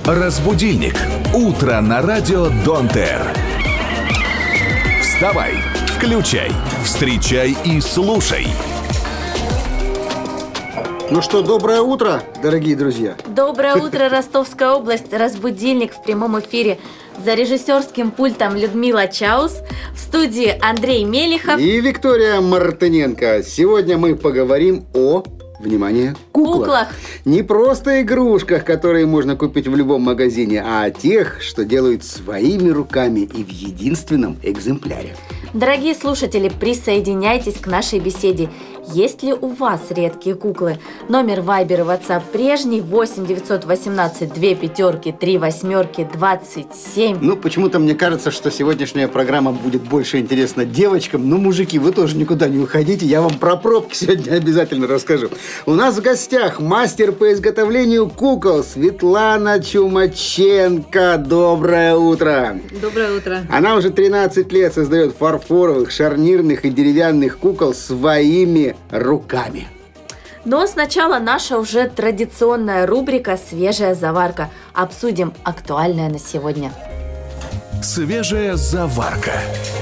Разбудильник. Утро на радио Донт Эр. Вставай, включай, встречай и слушай. Ну что, доброе утро, дорогие друзья. Доброе утро, Ростовская область. Разбудильник в прямом эфире. За режиссерским пультом Людмила Чаус. В студии Андрей Мелихов И Виктория Мартыненко. Сегодня мы поговорим о, внимание, куклах. Не просто игрушках, которые можно купить в любом магазине, а о тех, что делают своими руками и в единственном экземпляре. Дорогие слушатели, присоединяйтесь к нашей беседе. Есть ли у вас редкие куклы? Номер Viber и WhatsApp прежний: 8 918 2 пятерки 3 восьмерки 27. Ну, почему-то мне кажется, что сегодняшняя программа будет больше интересна девочкам. Но, мужики, вы тоже никуда не уходите. Я вам про пробки сегодня обязательно расскажу. У нас в гостях мастер по изготовлению кукол Светлана Чумаченко. Доброе утро. Доброе утро. Она уже 13 лет создает фарфоровых, шарнирных и деревянных кукол своими руками. Но сначала наша уже традиционная рубрика «Свежая заварка». Обсудим актуальное на сегодня. Свежая заварка.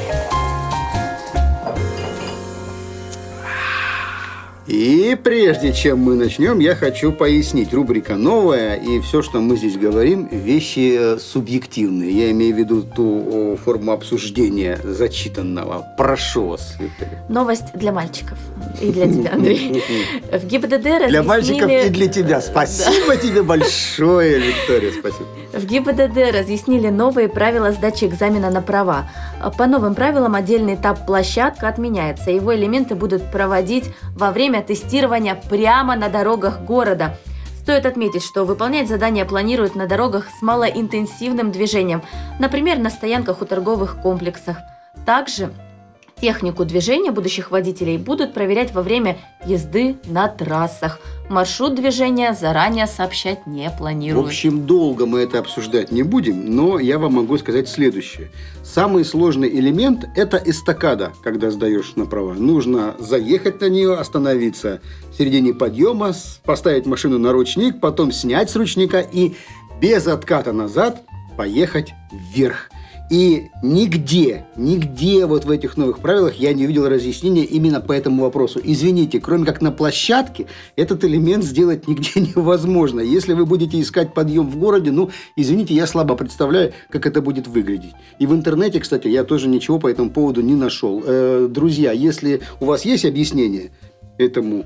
И прежде чем мы начнем, я хочу пояснить. Рубрика новая, и все, что мы здесь говорим, вещи субъективные. Я имею в виду ту форму обсуждения зачитанного. Прошу вас, Виктория. Новость для мальчиков. И для тебя, Андрей. В ГИБДД разъяснили... Для мальчиков и для тебя. Спасибо тебе большое, Виктория, спасибо. В ГИБДД разъяснили новые правила сдачи экзамена на права. По новым правилам отдельный этап площадка отменяется. Его элементы будут проводить во время тестирования прямо на дорогах города. Стоит отметить, что выполнять задания планируют на дорогах с малоинтенсивным движением, например, на стоянках у торговых комплексах. Также технику движения будущих водителей будут проверять во время езды на трассах. Маршрут движения заранее сообщать не планируют. В общем, долго мы это обсуждать не будем, но я вам могу сказать следующее. Самый сложный элемент – это эстакада, когда сдаешь на права. Нужно заехать на нее, остановиться в середине подъема, поставить машину на ручник, потом снять с ручника и без отката назад поехать вверх. И нигде вот в этих новых правилах я не увидел разъяснения именно по этому вопросу. Извините, кроме как на площадке, этот элемент сделать нигде невозможно. Если вы будете искать подъем в городе, извините, я слабо представляю, как это будет выглядеть. И в интернете, кстати, я тоже ничего по этому поводу не нашел. Друзья, если у вас есть объяснение этому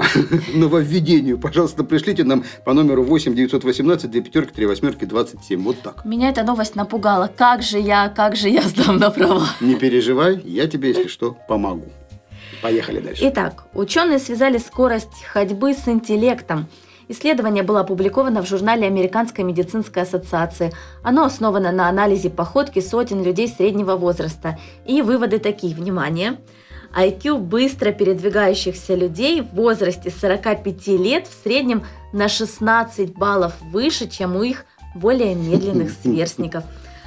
нововведению, пожалуйста, пришлите нам по номеру 8 918 2 пятерки 3 восьмерки 27. Вот так. Меня эта новость напугала. Как же я сдам на права? Не переживай, я тебе, если что, помогу. Поехали дальше. Итак, ученые связали скорость ходьбы с интеллектом. Исследование было опубликовано в журнале Американской медицинской ассоциации. Оно основано на анализе походки сотен людей среднего возраста. И выводы такие, внимание. IQ быстро передвигающихся людей в возрасте 45 лет в среднем на 16 баллов выше, чем у их более медленных сверстников.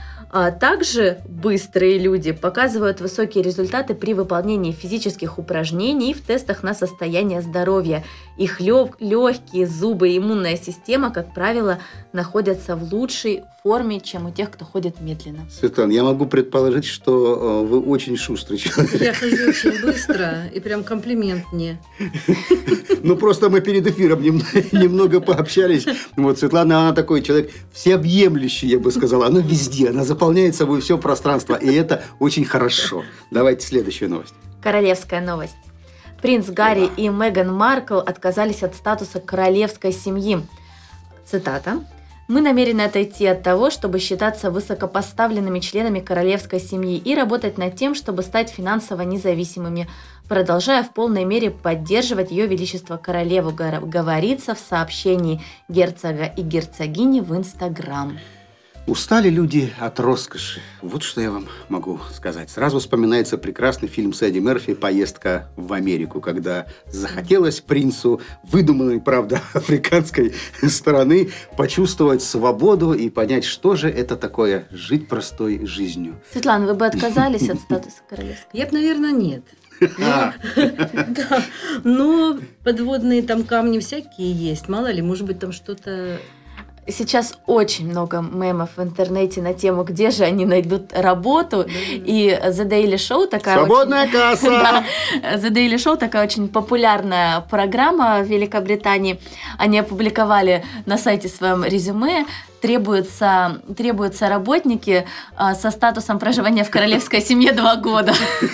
А также быстрые люди показывают высокие результаты при выполнении физических упражнений и в тестах на состояние здоровья. Их легкие, зубы и иммунная система, как правило, находятся в лучшей форме, чем у тех, кто ходит медленно. Светлана, я могу предположить, что вы очень шустрый человек. Я хожу очень быстро, и прям комплимент мне. Просто мы перед эфиром немного пообщались. Вот Светлана, она такой человек всеобъемлющий, я бы сказал. Она везде, она заполняет собой все пространство, и это очень хорошо. Давайте следующую новость. Королевская новость. Принц Гарри и Меган Маркл отказались от статуса королевской семьи. Цитата. «Мы намерены отойти от того, чтобы считаться высокопоставленными членами королевской семьи и работать над тем, чтобы стать финансово независимыми, продолжая в полной мере поддерживать Ее Величество Королеву», говорится в сообщении герцога и герцогини в Инстаграм. Устали люди от роскоши. Вот что я вам могу сказать. Сразу вспоминается прекрасный фильм с Эдди Мерфи «Поездка в Америку», когда захотелось принцу выдуманной, правда, африканской страны почувствовать свободу и понять, что же это такое жить простой жизнью. Светлана, вы бы отказались от статуса королевской? Я бы, наверное, нет. Да, но подводные там камни всякие есть. Мало ли, может быть, там что-то... сейчас очень много мемов в интернете на тему, где же они найдут работу. И The Daily Show такая Свободная касса! Да, The Daily Show такая очень популярная программа в Великобритании. Они опубликовали на сайте своем резюме. Требуются работники со статусом проживания в королевской семье 2 года.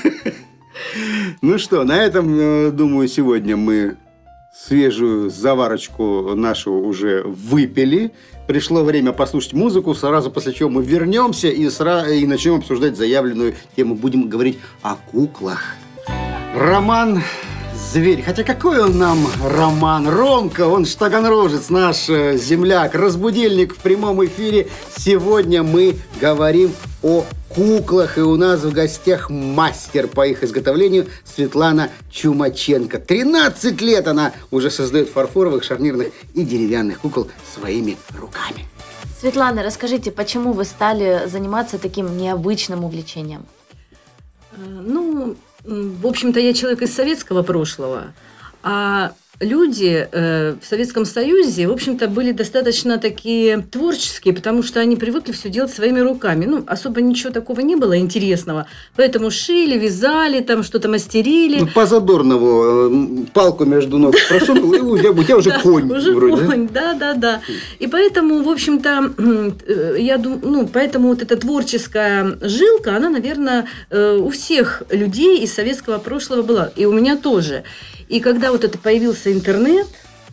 Ну что, на этом, думаю, сегодня мы свежую заварочку нашу уже выпили. Пришло время послушать музыку, сразу после чего мы вернемся и начнем обсуждать заявленную тему. Будем говорить о куклах. Роман Зверь. Хотя какой он нам роман? Ромка, он ж таганрожец, наш земляк, разбудильник в прямом эфире. Сегодня мы говорим о куклах, и у нас в гостях мастер по их изготовлению Светлана Чумаченко. 13 лет она уже создает фарфоровых, шарнирных и деревянных кукол своими руками. Светлана, расскажите, почему вы стали заниматься таким необычным увлечением? Ну, в общем-то, я человек из советского прошлого, а люди в Советском Союзе, в общем-то, были достаточно такие творческие, потому что они привыкли все делать своими руками. Ну, особо ничего такого не было интересного. Поэтому шили, вязали, там что-то мастерили. Ну, по Задорнову палку между ног просунул, и у тебя уже конь. Уже вроде, конь, да. И поэтому, в общем-то, я думаю, поэтому вот эта творческая жилка, она, наверное, у всех людей из советского прошлого была. И у меня тоже. И когда вот это появился интернет,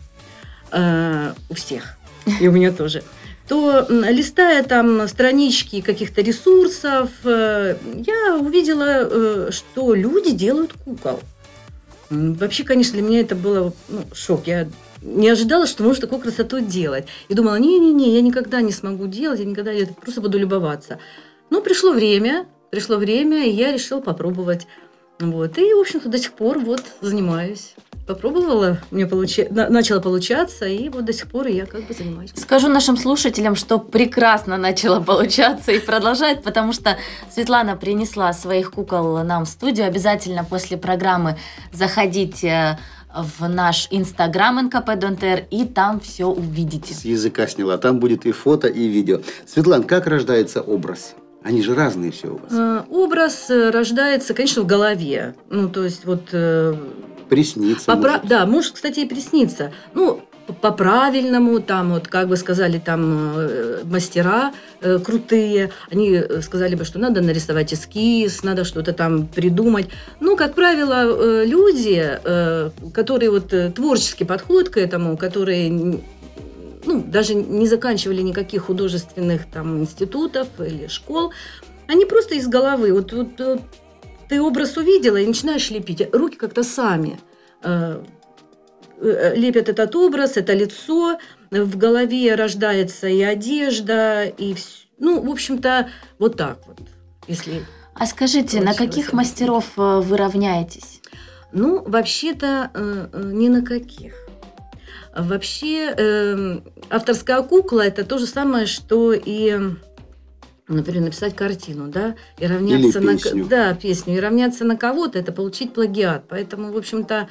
у всех, и у меня тоже, то, листая там странички каких-то ресурсов, я увидела, что люди делают кукол. Вообще, конечно, для меня это было шок. Я не ожидала, что можно такую красоту делать. И думала, не-не-не, я никогда не смогу делать, я просто буду любоваться. Но пришло время, и я решила попробовать. Вот. И, в общем-то, до сих пор вот занимаюсь. Попробовала, начало получаться, и вот до сих пор я как бы занимаюсь. Скажу нашим слушателям, что прекрасно начало получаться и продолжать, потому что Светлана принесла своих кукол нам в студию. Обязательно после программы заходите в наш Инстаграм НКП.ДОНТР, и там все увидите. С языка сняла. Там будет и фото, и видео. Светлана, как рождается образ? Они же разные все у вас. Образ рождается, конечно, в голове. Ну, то есть вот... Приснится. Да, может, кстати, и приснится. Ну, по-правильному, там, вот, как бы сказали, там, мастера крутые, они сказали бы, что надо нарисовать эскиз, надо что-то там придумать. Ну, как правило, люди, которые вот творчески подходят к этому, которые... даже не заканчивали никаких художественных там институтов или школ. Они просто из головы. Вот ты образ увидела и начинаешь лепить. Руки как-то сами лепят этот образ, это лицо. В голове рождается и одежда, и все. Ну, в общем-то, вот так вот. Если А скажите, на каких мастеров вы равняетесь? Ну, вообще-то, ни на каких. Вообще, авторская кукла – это то же самое, что и, например, написать картину, да, и равняться или песню. Песню, и равняться на кого-то – это получить плагиат. Поэтому, в общем-то,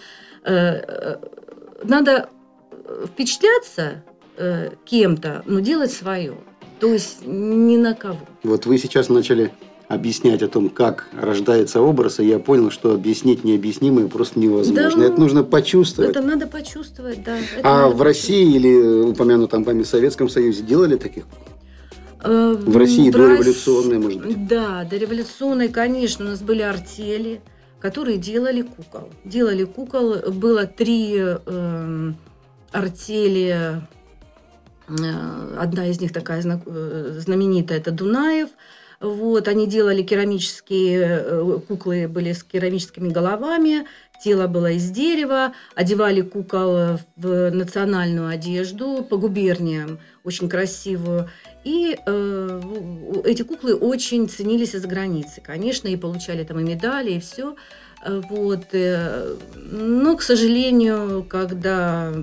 надо впечатляться кем-то, но делать свое, то есть ни на кого. Вот вы сейчас начали объяснять о том, как рождается образ, и я понял, что объяснить необъяснимое просто невозможно. Да, это нужно почувствовать. Это надо почувствовать, да. А в России или упомянутом вами Советском Союзе делали таких? В России дореволюционные, может быть? Да, дореволюционные, конечно. У нас были артели, которые делали кукол. Было 3 артели. Одна из них такая знаменитая, это Дунаев. Вот, они делали керамические куклы, были с керамическими головами, тело было из дерева, одевали кукол в национальную одежду по губерниям, очень красивую. И эти куклы очень ценились за границей, конечно, и получали там и медали, и все. Вот. Но, к сожалению, когда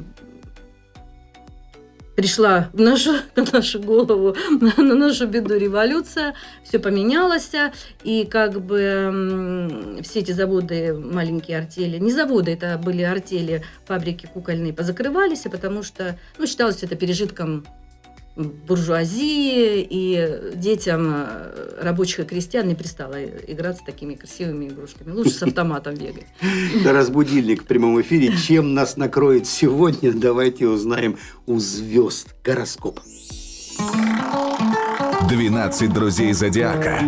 пришла на нашу голову, на нашу беду революция, все поменялось, и как бы все эти заводы, маленькие артели, не заводы, это были артели, фабрики кукольные, позакрывались, потому что считалось это пережитком буржуазии, и детям рабочих и крестьян не пристало играть с такими красивыми игрушками. Лучше с автоматом бегать. Раз будильник в прямом эфире. Чем нас накроет сегодня, давайте узнаем у звезд. Гороскоп. 12 друзей зодиака.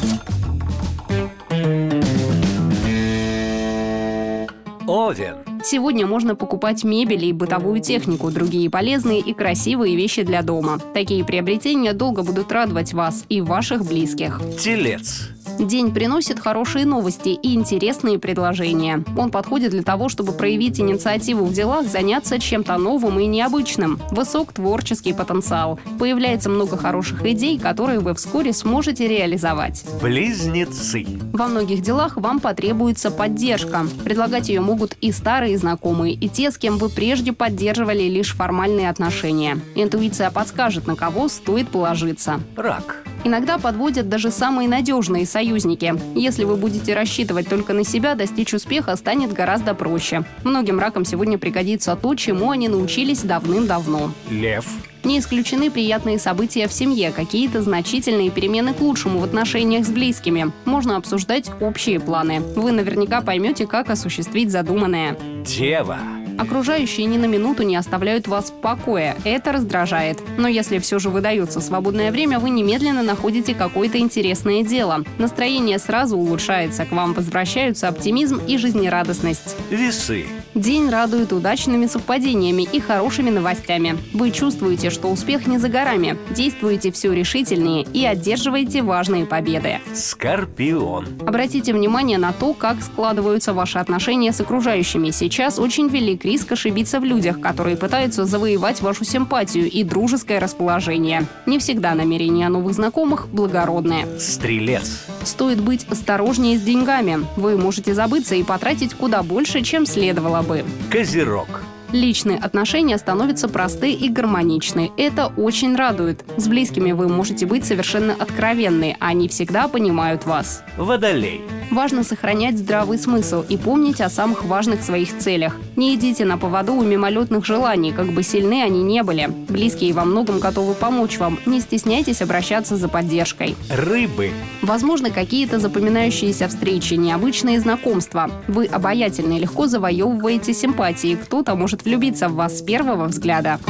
Овен. Сегодня можно покупать мебель и бытовую технику, другие полезные и красивые вещи для дома. Такие приобретения долго будут радовать вас и ваших близких. Телец. День приносит хорошие новости и интересные предложения. Он подходит для того, чтобы проявить инициативу в делах, заняться чем-то новым и необычным. Высок творческий потенциал. Появляется много хороших идей, которые вы вскоре сможете реализовать. Близнецы. Во многих делах вам потребуется поддержка. Предлагать ее могут и старые знакомые, и те, с кем вы прежде поддерживали лишь формальные отношения. Интуиция подскажет, на кого стоит положиться. Рак. Иногда подводят даже самые надежные союзники. Если вы будете рассчитывать только на себя, достичь успеха станет гораздо проще. Многим ракам сегодня пригодится то, чему они научились давным-давно. Лев. Не исключены приятные события в семье, какие-то значительные перемены к лучшему в отношениях с близкими. Можно обсуждать общие планы. Вы наверняка поймете, как осуществить задуманное. Дева. Окружающие ни на минуту не оставляют вас в покое. Это раздражает. Но если все же выдается свободное время, вы немедленно находите какое-то интересное дело. Настроение сразу улучшается, к вам возвращаются оптимизм и жизнерадостность. Весы. День радует удачными совпадениями и хорошими новостями. Вы чувствуете, что успех не за горами, действуете все решительнее и одерживаете важные победы. Скорпион. Обратите внимание на то, как складываются ваши отношения с окружающими. Сейчас очень велик риск ошибиться в людях, которые пытаются завоевать вашу симпатию и дружеское расположение. Не всегда намерения новых знакомых благородные. Стрелец. Стоит быть осторожнее с деньгами. Вы можете забыться и потратить куда больше, чем следовало бы. Козерог. Личные отношения становятся просты и гармоничны. Это очень радует. С близкими вы можете быть совершенно откровенны, они всегда понимают вас. Водолей. Важно сохранять здравый смысл и помнить о самых важных своих целях. Не идите на поводу у мимолетных желаний, как бы сильны они не были. Близкие во многом готовы помочь вам. Не стесняйтесь обращаться за поддержкой. Рыбы. Возможно, какие-то запоминающиеся встречи, необычные знакомства. Вы обаятельны и легко завоевываете симпатии. Кто-то может влюбиться в вас с первого взгляда.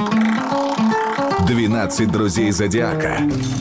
12 друзей зодиака.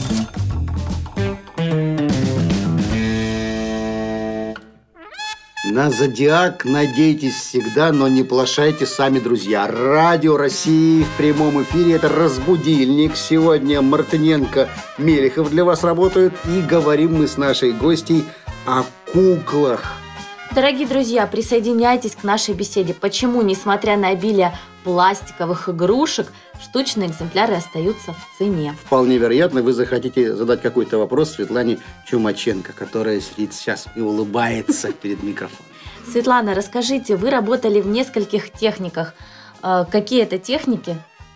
На зодиак надейтесь всегда, но не плашайте сами, друзья. Радио России в прямом эфире. Это «Разбудильник». Сегодня Мартыненко, Мелехов для вас работают. И говорим мы с нашей гостьей о куклах. Дорогие друзья, присоединяйтесь к нашей беседе. Почему, несмотря на обилие пластиковых игрушек, штучные экземпляры остаются в цене? Вполне вероятно, вы захотите задать какой-то вопрос Светлане Чумаченко, которая сидит сейчас и улыбается перед микрофоном. Светлана, расскажите, вы работали в нескольких техниках. Какие это техники?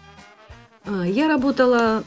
Я работала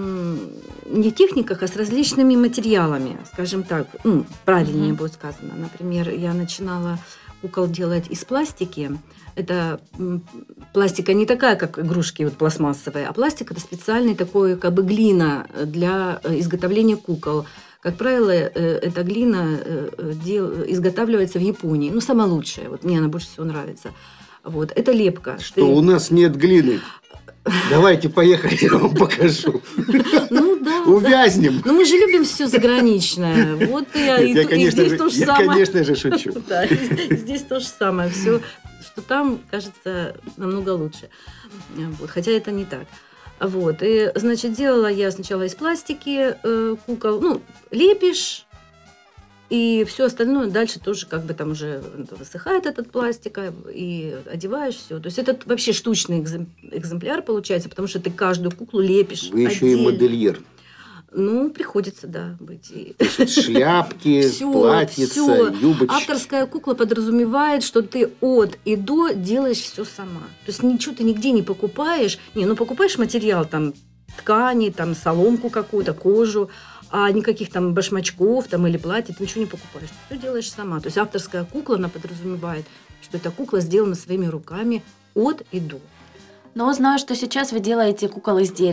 не в техниках, а с различными материалами, скажем так, правильнее будет сказано. Например, я начинала кукол делать из пластики. Это пластика не такая, как игрушки вот, пластмассовые, а пластик – это специальный такой, как бы глина для изготовления кукол. Как правило, эта глина изготавливается в Японии. Ну, самая лучшая. Вот мне она больше всего нравится. Вот. Это лепка. Что у нас нет глины. Давайте, поехали, я вам покажу. Ну да. Увязнем. Но мы же любим все заграничное. Вот я, конечно же, шучу. Да, здесь то же самое. Все, что там, кажется, намного лучше. Вот, хотя это не так. Вот. И, значит, делала я сначала из пластики кукол. Ну, лепишь. И все остальное дальше тоже как бы там уже высыхает этот пластик, и одеваешь все. То есть это вообще штучный экземпляр получается, потому что ты каждую куклу лепишь. Вы еще и модельер. Ну, приходится, да, быть. Шляпки, платьица, юбочки. Авторская кукла подразумевает, что ты от и до делаешь все сама. То есть ничего ты нигде не покупаешь. Покупаешь материал, там, ткани, там, соломку какую-то, кожу, а никаких там башмачков там, или платья ты ничего не покупаешь. Ты все делаешь сама. То есть авторская кукла, она подразумевает, что эта кукла сделана своими руками от и до. Но знаю, что сейчас вы делаете кукол из дерева.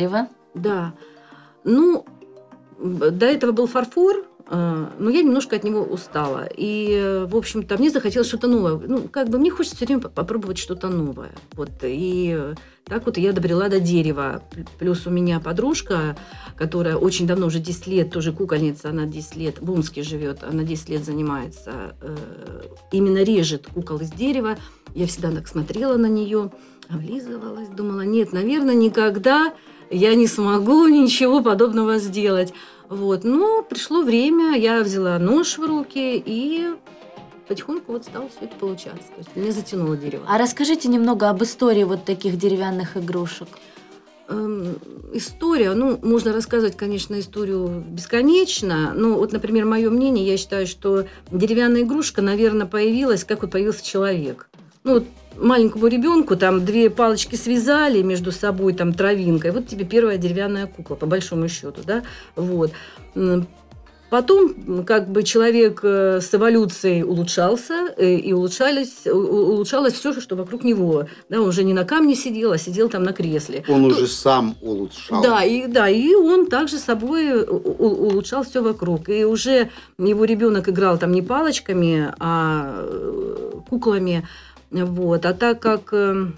Да. Ну, до этого был фарфор, но я немножко от него устала. И, в общем-то, мне захотелось что-то новое. Ну, как бы мне хочется все время попробовать что-то новое. Вот. И так вот я добрела до дерева. Плюс у меня подружка, которая очень давно, уже 10 лет, тоже кукольница, она 10 лет, в Омске живет, она 10 лет занимается, именно режет кукол из дерева. Я всегда так смотрела на нее, облизывалась, думала, нет, наверное, никогда я не смогу ничего подобного сделать. Вот. Но пришло время, я взяла нож в руки и потихоньку вот стало все это получаться. То есть меня затянуло дерево. А расскажите немного об истории вот таких деревянных игрушек. История, ну, можно рассказывать, конечно, историю бесконечно, но вот, например, мое мнение, я считаю, что деревянная игрушка, наверное, появилась, как вот появился человек. Ну, вот маленькому ребенку там 2 палочки связали между собой там травинкой, вот тебе первая деревянная кукла, по большому счету, да, вот. Потом, как бы, человек с эволюцией улучшался, и улучшалось все, что вокруг него. Да, он уже не на камне сидел, а сидел там на кресле. Он уже сам улучшал. Да, и он также собой улучшал все вокруг. И уже его ребенок играл там не палочками, а куклами. Вот. А так как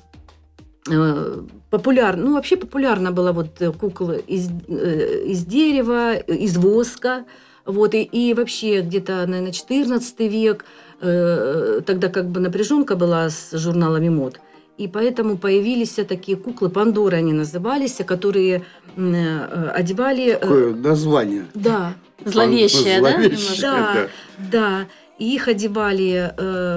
популярно, ну, вообще популярна была вот кукла из дерева, из воска. Вот, и вообще где-то, наверное, 14 век, тогда как бы напряженка была с журналами мод. И поэтому появились такие куклы, Пандоры они назывались, которые одевали... Какое название? Да. Зловещее, да? Да, да. И их одевали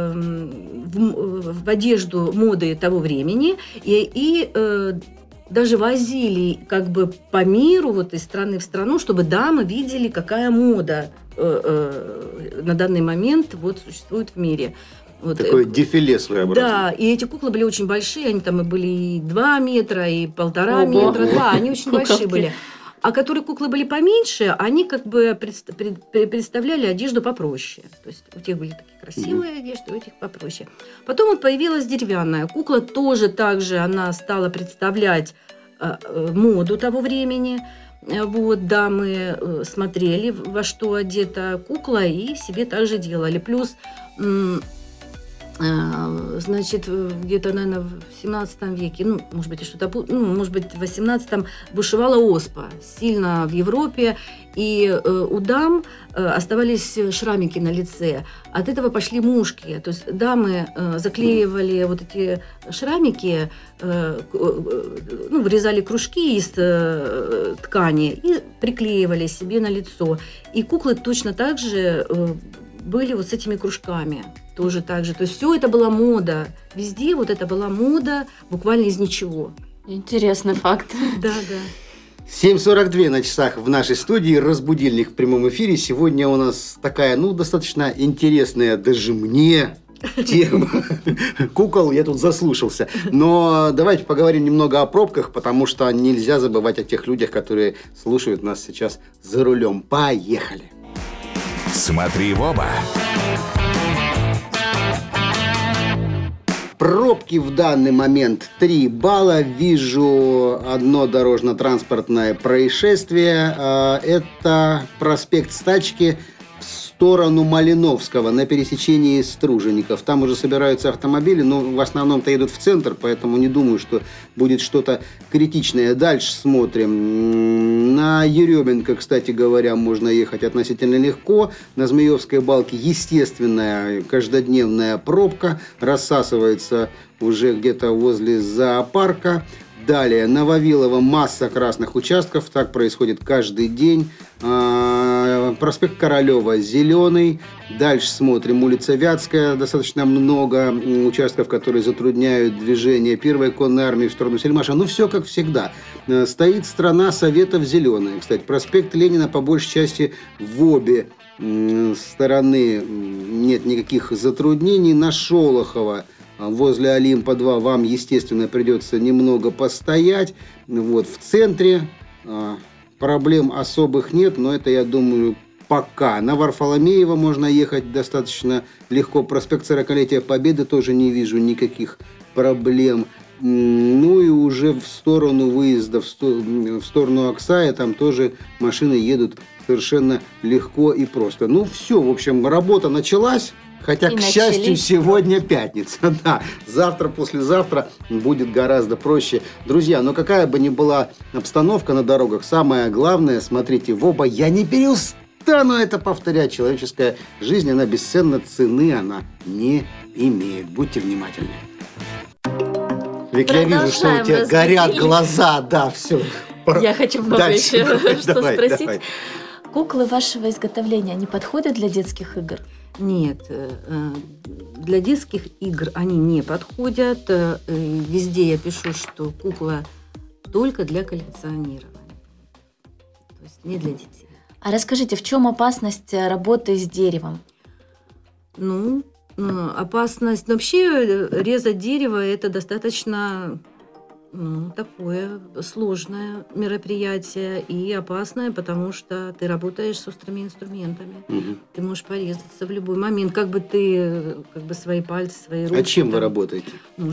в одежду моды того времени, и даже возили как бы по миру, вот из страны в страну, чтобы дамы видели, какая мода на данный момент вот существует в мире. Вот. Такое дефиле своеобразное. Да, и эти куклы были очень большие, они там и были и 2 метра, и 1,5 метра. Да, они очень большие были. А которые куклы были поменьше, они как бы представляли одежду попроще. То есть у тех были такие красивые одежды, у этих попроще. Потом вот появилась деревянная кукла, тоже так же она стала представлять моду того времени. Вот, дамы смотрели, во что одета кукла, и себе также делали. Плюс... Значит, где-то, наверное, в 17 веке, ну, может быть, может быть, в 18-м бушевала оспа сильно в Европе, и у дам оставались шрамики на лице. От этого пошли мушки. То есть дамы заклеивали вот эти шрамики, ну, вырезали кружки из ткани и приклеивали себе на лицо. И куклы точно так же были вот с этими кружками. Тоже так же. То есть все это была мода. Везде вот это была мода буквально из ничего. Интересный факт. Да, да. 7:42 на часах в нашей студии. Разбудильник в прямом эфире. Сегодня у нас такая, ну, достаточно интересная даже мне тема. Кукол я тут заслушался. Но давайте поговорим немного о пробках, потому что нельзя забывать о тех людях, которые слушают нас сейчас за рулем. Поехали. Смотри в оба. Пробки в данный момент 3 балла. Вижу одно дорожно-транспортное происшествие. Это проспект Стачки в сторону Малиновского на пересечении Стружеников. Там уже собираются автомобили, но в основном-то едут в центр, поэтому не думаю, что будет что-то критичное. Дальше смотрим. На Еременко, кстати говоря, можно ехать относительно легко. На Змеевской балке естественная каждодневная пробка. Рассасывается уже где-то возле зоопарка. Далее, на Вавилова масса красных участков, так происходит каждый день. Проспект Королева зеленый. Дальше смотрим, улица Вятская, достаточно много участков, которые затрудняют движение Первой конной армии в сторону Сельмаша. Ну, все как всегда. Стоит страна Советов зеленая. Кстати, проспект Ленина по большей части в обе стороны нет никаких затруднений. На Шолохова возле Олимпа-2 вам, естественно, придется немного постоять. Вот, в центре проблем особых нет, но это, я думаю, пока. На Варфоломеева можно ехать достаточно легко. Проспект 40-летия Победы тоже не вижу никаких проблем. Ну и уже в сторону выезда, в сторону Аксая, там тоже машины едут совершенно легко и просто. Ну все, в общем, работа началась. Хотя, к счастью, сегодня пятница. Да, завтра, послезавтра будет гораздо проще. Друзья, но какая бы ни была обстановка на дорогах, самое главное, смотрите в оба. Я не перестану это повторять. Человеческая жизнь, она бесценна, цены она не имеет. Будьте внимательны. Вик, я вижу, что у тебя горят глаза. Да, все. Я хочу много еще что спросить. Давай. Куклы вашего изготовления, они подходят для детских игр? Нет, для детских игр они не подходят. Везде я пишу, что кукла только для коллекционирования. То есть не для детей. А расскажите, в чем опасность работы с деревом? Ну, опасность... Вообще резать дерево – это достаточно такое сложное мероприятие и опасное, потому что ты работаешь с острыми инструментами. Угу. Ты можешь порезаться в любой момент, как бы свои пальцы, свои руки. А чем вы работаете?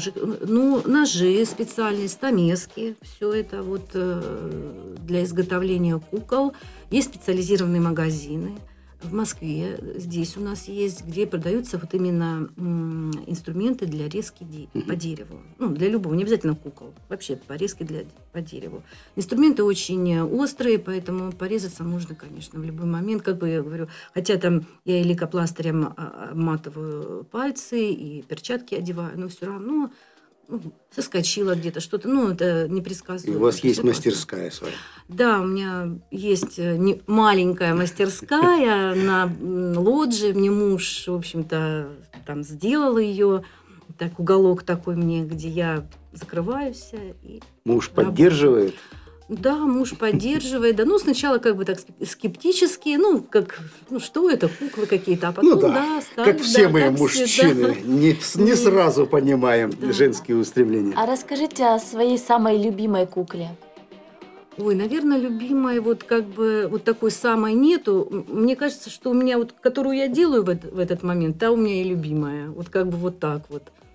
Ножи специальные, стамески. Все это вот для изготовления кукол. Есть специализированные магазины. В Москве здесь у нас есть, где продаются вот именно инструменты для резки по дереву. Для любого, не обязательно кукол. Вообще порезки по дереву. Инструменты очень острые, поэтому порезаться можно, конечно, в любой момент. Как бы я говорю, хотя там я и лейкопластырем обматываю пальцы, и перчатки одеваю, но все равно соскочила где-то что-то. Это непредсказуемо. И у вас есть мастерская своя? Да, у меня есть маленькая мастерская на лоджии. Мне муж, в общем-то, там сделал ее. Так, уголок такой мне, где я закрываюсь. И муж поддерживает? Да, муж поддерживает. Да, сначала как бы так скептически, что это, куклы какие-то, а потом, стали. Как все мы, мужчины, не сразу понимаем женские устремления. А расскажите о своей самой любимой кукле. Ой, наверное, любимой такой самой нету. Мне кажется, что у меня которую я делаю в этот момент, та у меня и любимая. Вот так.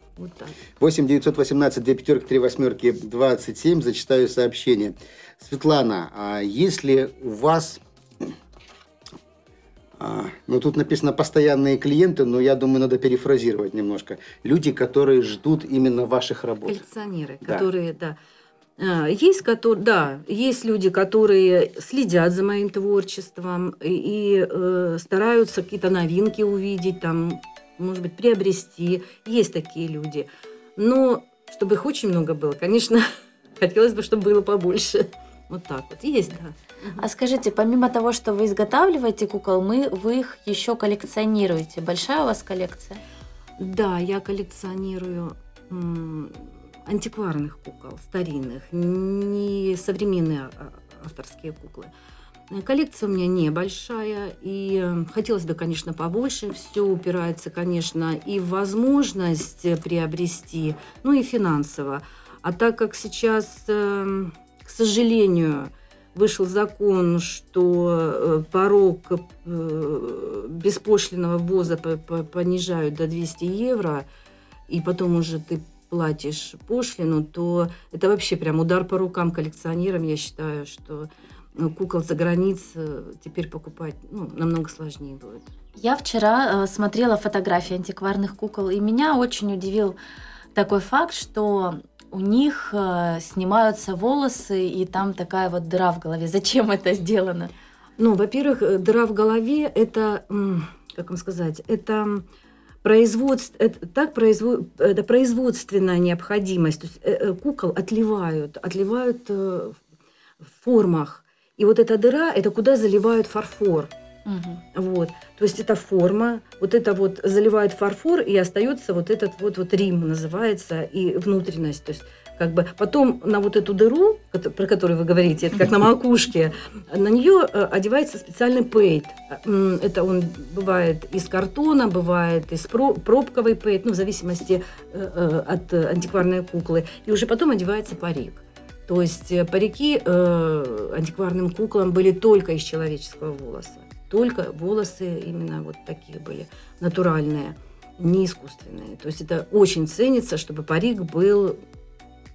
8 918 2 5 3 8 27. Зачитаю сообщение. Светлана, а если у вас... тут написано «постоянные клиенты», но я думаю, надо перефразировать немножко. Люди, которые ждут именно ваших работ. Коллекционеры, которые, есть люди, которые следят за моим творчеством и стараются какие-то новинки увидеть, там, может быть, приобрести. Есть такие люди. Но чтобы их очень много было, конечно, хотелось бы, чтобы было побольше. Вот так вот. Есть, да. А скажите, помимо того, что вы изготавливаете кукол, вы их еще коллекционируете. Большая у вас коллекция? Да, я коллекционирую антикварных кукол, старинных, не современные авторские куклы. Коллекция у меня небольшая, и хотелось бы, конечно, побольше. Все упирается, конечно, и в возможность приобрести, и финансово. А так как сейчас, к сожалению, вышел закон, что порог беспошлинного ввоза понижают до 200 евро, и потом уже ты платишь пошлину, то это вообще прям удар по рукам коллекционерам. Я считаю, что кукол за границей теперь покупать намного сложнее будет. Я вчера смотрела фотографии антикварных кукол, и меня очень удивил такой факт, что у них снимаются волосы, и там такая вот дыра в голове. Зачем это сделано? Во-первых, дыра в голове – это, как вам сказать, это производственная необходимость. То есть кукол отливают в формах. И вот эта дыра – это куда заливают фарфор. Угу. То есть это форма, заливают фарфор, и остается этот рим называется, и внутренность. То есть потом на эту дыру, про которую вы говорите, это как на макушке, на нее одевается специальный пейнт. Это он бывает из картона, бывает из пробковый пейнт, в зависимости от антикварной куклы. И уже потом одевается парик. То есть парики антикварным куклам были только из человеческого волоса. Только волосы именно такие были, натуральные, не искусственные. То есть это очень ценится, чтобы парик был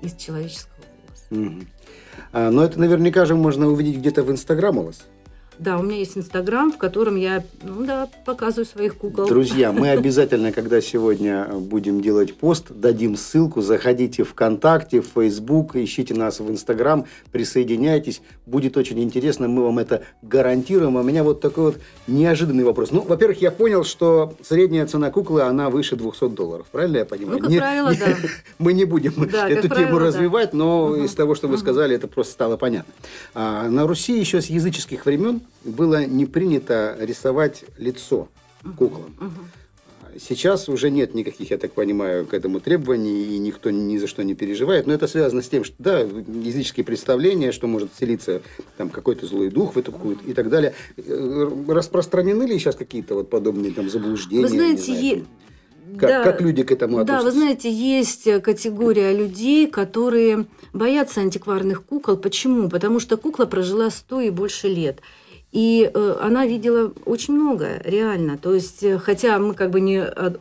из человеческого волоса. Но это наверняка же можно увидеть где-то в Инстаграм у вас. Да, у меня есть Инстаграм, в котором я, показываю своих кукол. Друзья, мы обязательно, когда сегодня будем делать пост, дадим ссылку, заходите в ВКонтакте, в Фейсбук, ищите нас в Инстаграм, присоединяйтесь, будет очень интересно, мы вам это гарантируем. А у меня вот такой вот неожиданный вопрос. Ну, во-первых, я понял, что средняя цена куклы, она выше $200, правильно я понимаю? Ну, как правило, да. Мы не будем эту тему развивать, но из того, что вы сказали, это просто стало понятно. На Руси еще с языческих времен было не принято рисовать лицо куклам. Сейчас уже нет никаких, я так понимаю, к этому требований, и никто ни за что не переживает. Но это связано с тем, что, да, языческие представления, что может вселиться там какой-то злой дух в эту куклу и так далее. Распространены ли сейчас какие-то вот подобные там заблуждения? Вы знаете, как люди к этому относятся? Да, вы знаете, есть категория людей, которые боятся антикварных кукол. Почему? Потому что кукла прожила 100 и больше лет. И она видела очень многое, реально. То есть, хотя мы как бы не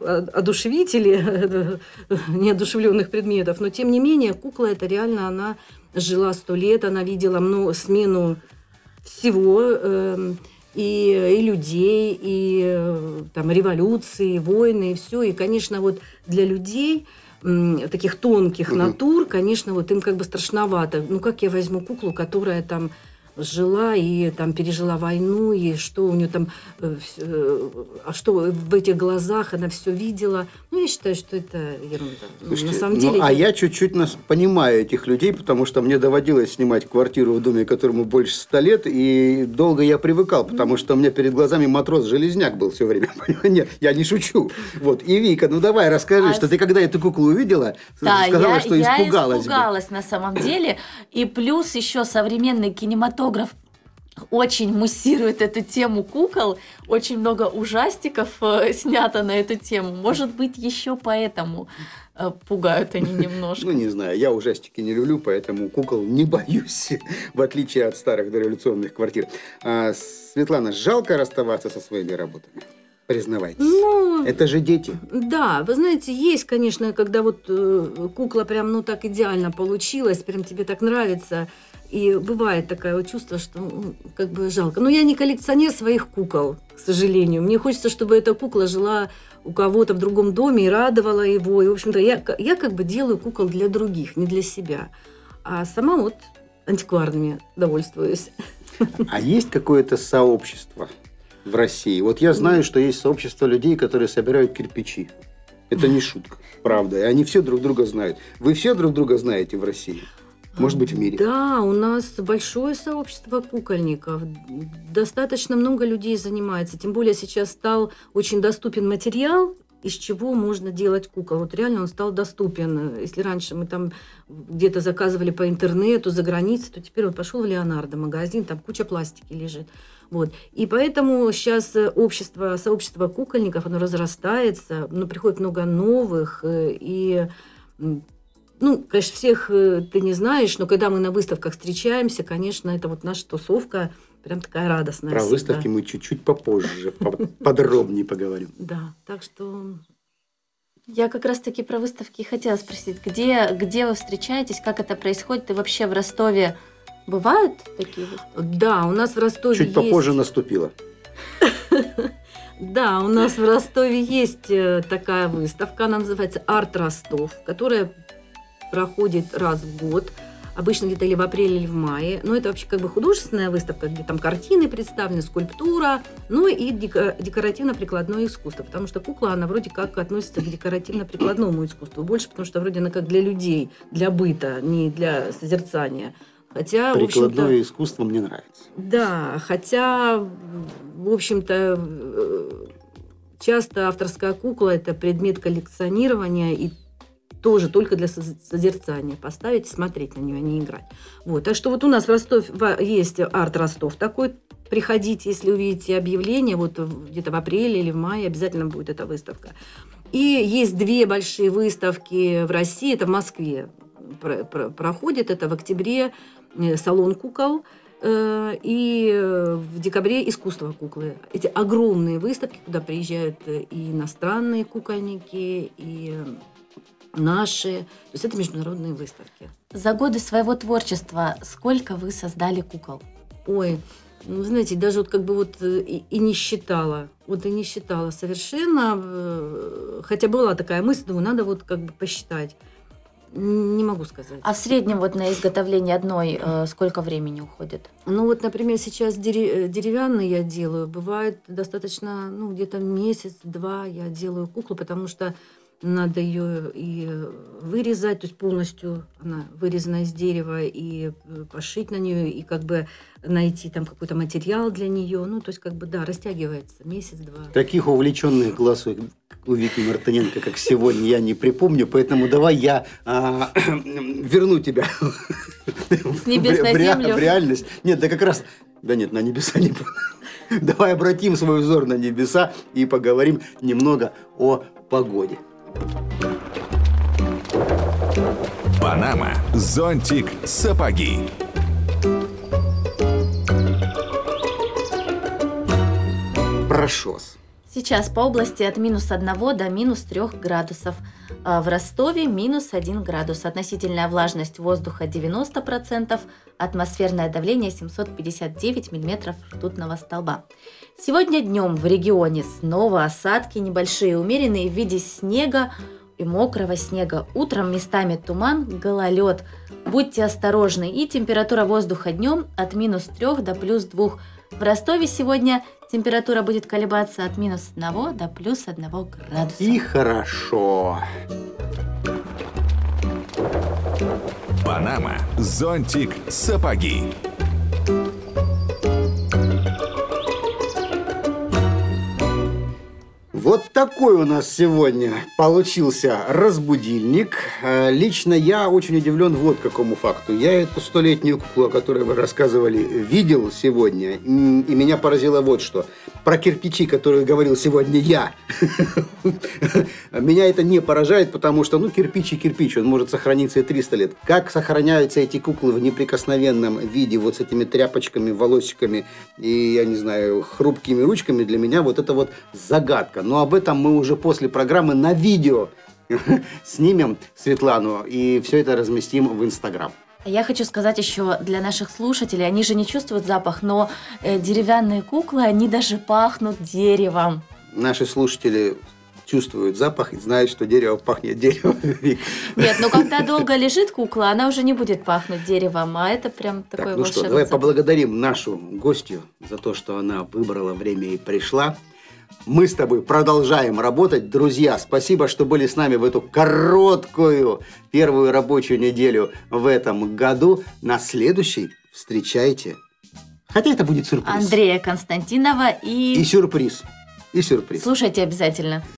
одушевители неодушевленных предметов, но тем не менее, кукла это реально, она жила 100 лет, она видела смену всего, и людей, и там, революции, войны, и все. И, конечно, вот для людей таких тонких натур, конечно, вот им как бы страшновато. Ну, как я возьму куклу, которая там жила и там пережила войну, и что у нее там, что в этих глазах она все видела. Ну, я считаю, что это ерунда. Слушайте, на самом деле, я чуть-чуть понимаю этих людей, потому что мне доводилось снимать квартиру в доме, которому больше 100 лет, и долго я привыкал, потому что у меня перед глазами матрос-железняк был все время. Нет, я не шучу. Вот. И Вика, ну давай расскажи, что ты когда эту куклу увидела, сказала, что испугалась. Я испугалась на самом деле. И плюс еще современный кинематограф очень муссирует эту тему кукол. Очень много ужастиков снято на эту тему. Может быть, еще поэтому пугают они немножко. Ну, не знаю, я ужастики не люблю, поэтому кукол не боюсь, в отличие от старых дореволюционных квартир. Светлана, жалко расставаться со своими работами? Признавайтесь. Ну, это же дети. Да, вы знаете, есть, конечно, когда вот кукла прям, так идеально получилась, прям тебе так нравится. И бывает такое вот чувство, что как бы жалко. Но я не коллекционер своих кукол, к сожалению. Мне хочется, чтобы эта кукла жила у кого-то в другом доме и радовала его. И, в общем-то, я как бы делаю кукол для других, не для себя. А сама вот антикварными довольствуюсь. А есть какое-то сообщество в России? Вот я знаю, что есть сообщество людей, которые собирают кирпичи. Это не шутка, правда. И они все друг друга знают. Вы все друг друга знаете в России? Может быть, в мире? Да, у нас большое сообщество кукольников. Достаточно много людей занимается. Тем более сейчас стал очень доступен материал, из чего можно делать кукол. Вот реально он стал доступен. Если раньше мы там где-то заказывали по интернету, за границей, то теперь вот пошел в Леонардо магазин, там куча пластики лежит. Вот. И поэтому сейчас сообщество кукольников, оно разрастается, приходит много новых, и... конечно, всех ты не знаешь, но когда мы на выставках встречаемся, конечно, это вот наша тусовка прям такая радостная. Про выставки мы чуть-чуть попозже, подробнее поговорим. Да, так что... Я как раз-таки про выставки хотела спросить. Где вы встречаетесь, как это происходит? И вообще в Ростове бывают такие выставки? Да, у нас в Ростове чуть попозже наступило. Да, у нас в Ростове есть такая выставка, она называется «Арт Ростов», которая проходит раз в год, обычно где-то или в апреле, или в мае. Но это вообще как бы художественная выставка, где там картины представлены, скульптура, и декоративно-прикладное искусство. Потому что кукла, она вроде как относится к декоративно-прикладному искусству. Больше, потому что вроде она как для людей, для быта, не для созерцания. Хотя, прикладное искусство мне нравится. Да, хотя, в общем-то, часто авторская кукла – это предмет коллекционирования и тоже только для созерцания. Поставить, смотреть на нее, а не играть. Вот. Так что вот у нас в Ростове есть арт Ростов такой. Приходите, если увидите объявление, вот где-то в апреле или в мае обязательно будет эта выставка. И есть 2 большие выставки в России, это в Москве проходит, это в октябре салон кукол, и в декабре искусство куклы. Эти огромные выставки, куда приезжают и иностранные кукольники, и наши. То есть это международные выставки. За годы своего творчества сколько вы создали кукол? Ой, вы знаете, даже вот как бы вот и не считала. Вот и не считала совершенно. Хотя была такая мысль, думаю, надо вот как бы посчитать. Не могу сказать. А в среднем вот на изготовление одной сколько времени уходит? Ну вот, например, сейчас деревянные я делаю. Бывает достаточно, где-то месяц-два я делаю куклу, потому что надо ее и вырезать, то есть полностью она вырезана из дерева, и пошить на нее, и как бы найти там какой-то материал для нее. Ну, то есть как бы, да, растягивается месяц-два. Таких увлеченных глаз у Вики Мартыненко, как сегодня, я не припомню, поэтому давай я верну тебя С небес на землю. в реальность. Нет, да как раз... Да нет, на небеса не... Давай обратим свой взор на небеса и поговорим немного о погоде. Панама, зонтик, сапоги. Прошёс. Сейчас по области от -1 до -3 градусов. В Ростове -1 градус. Относительная влажность воздуха 90%, атмосферное давление 759 миллиметров ртутного столба. Сегодня днем в регионе снова осадки небольшие, умеренные в виде снега и мокрого снега. Утром местами туман, гололед. Будьте осторожны. И температура воздуха днем от -3 до +2. В Ростове сегодня температура будет колебаться от -1 до +1 градуса. И хорошо. Панама, зонтик, сапоги. Вот такой у нас сегодня получился разбудильник. Лично я очень удивлен вот какому факту. Я эту 100-летнюю куклу, о которой вы рассказывали, видел сегодня. И меня поразило вот что. Про кирпичи, которые говорил сегодня я. Меня это не поражает, потому что, кирпич и кирпич, он может сохраниться и 300 лет. Как сохраняются эти куклы в неприкосновенном виде, вот с этими тряпочками, волосиками и, я не знаю, хрупкими ручками, для меня вот это вот загадка. Но об этом мы уже после программы на видео снимем Светлану и все это разместим в Инстаграм. Я хочу сказать еще для наших слушателей, они же не чувствуют запах, но деревянные куклы, они даже пахнут деревом. Наши слушатели чувствуют запах и знают, что дерево пахнет деревом. Нет, но когда долго лежит кукла, она уже не будет пахнуть деревом, а это прям такой волшебный что, давай запах. поблагодарим нашу гостью за то, что она выбрала время и пришла. Мы с тобой продолжаем работать. Друзья, спасибо, что были с нами в эту короткую первую рабочую неделю в этом году. На следующей встречайте. Хотя это будет сюрприз. Андрея Константинова И сюрприз. И сюрприз. Слушайте обязательно.